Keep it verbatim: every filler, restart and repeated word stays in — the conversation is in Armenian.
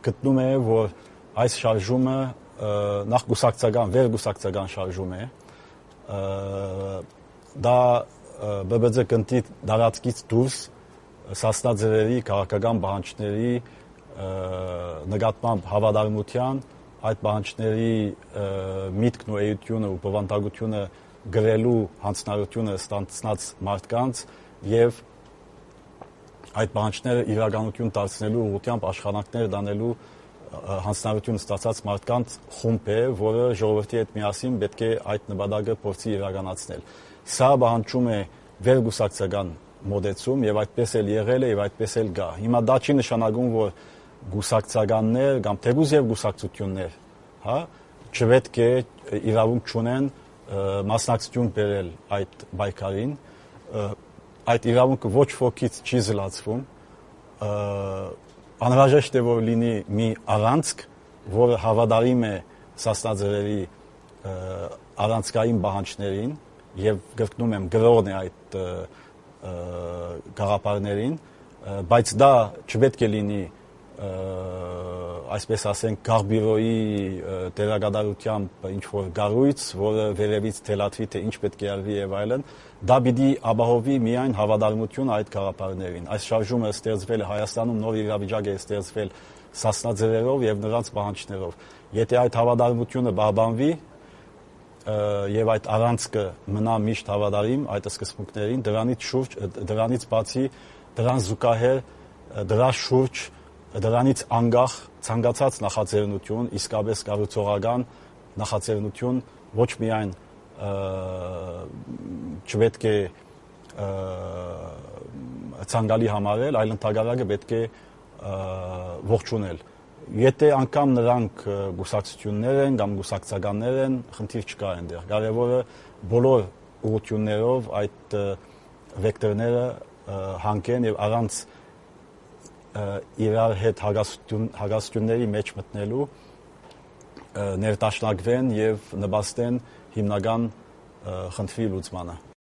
գտնում է, որ այս շարժումը նախ գուսակցական, վերգուսակցական շարժում է, դա բը բե ձե կնտի դարածքից դուրս սասնաձևերի քաղաքական պահանջների նկատմամբ հավատարմության, այդ պահանջների միտքն ու էությունը ու բովանդակությունը գրելու հանձնարարությունը ստանցնած մարդկանց եւ այդ պահանջները իրականություն դարձնելու ուղղությամբ աշխատանքներ դանելու հանձնարարություն ստացած մարդկանց խումբ է, որը ժողովրդի հետ միասին պետք է այդ նպատակը փորձի իրականացնել։ Սա պահանջում է վերգուսակցական մոդեցում եւ այդպես էլ եղել է եւ այդպես էլ գա։ Հիմա դա չի նշանակում, որ գուսակցականներ կամ թեկուզ եւ գուսակցություններ, հա, չպետք է իրավունք չունեն մասնակցություն բերել այդ պայքարին, այդ իրավունքը ոչ ոքից չի զլացվում, անհրաժեշտ է որ լինի մի առանցք, որը հավատարիմ է սասնաձևերի առանցքային պահանջներին եւ կրկնում եմ գրողն է այդ գաղափարներին, բայց դա չպետք է լինի այսպես ասենք Գաղբիրոյի դերակատարությամբ ինչ որ գառույց, որը վերևից թելաթվի թե ինչ պետք է արվի եւ այլն, դա պիտի ապահովի միայն հավատարմություն այդ գաղափարներին։ Այս շարժումը ստեղծվել է Հայաստանում, նոր իրավիճակ է ստեղծվել սասնաձևերով եւ նրանց պահանջներով։ Եթե այդ հավատարմությունը պահպանվի եւ այդ առանցքը մնա միշտ հավատարիմ այդ սկզբունքներին, դրանից շուրջ դրանից բացի դրան զուգահեռ դրա շուրջ դրանից անկախ ցանկացած նախաձեռնություն, իսկապես կառուցողական նախաձեռնություն ոչ միայն չպետք է ցանկալի համարել, այլ ընդհանրապես պետք է ողջունել։ Եթե անգամ նրանք գուսակցություններ են կամ գուսակցականներ են, խնդիր չկա այնտեղ։ Կարևորը բոլոր ուղղություններով այդ վեկտորները հանգեն եւ առանց իրար հետ հագասությունների մեջ մտնելու ներդաշնակվեն եւ նպաստեն հիմնական խնդրի լուծմանը։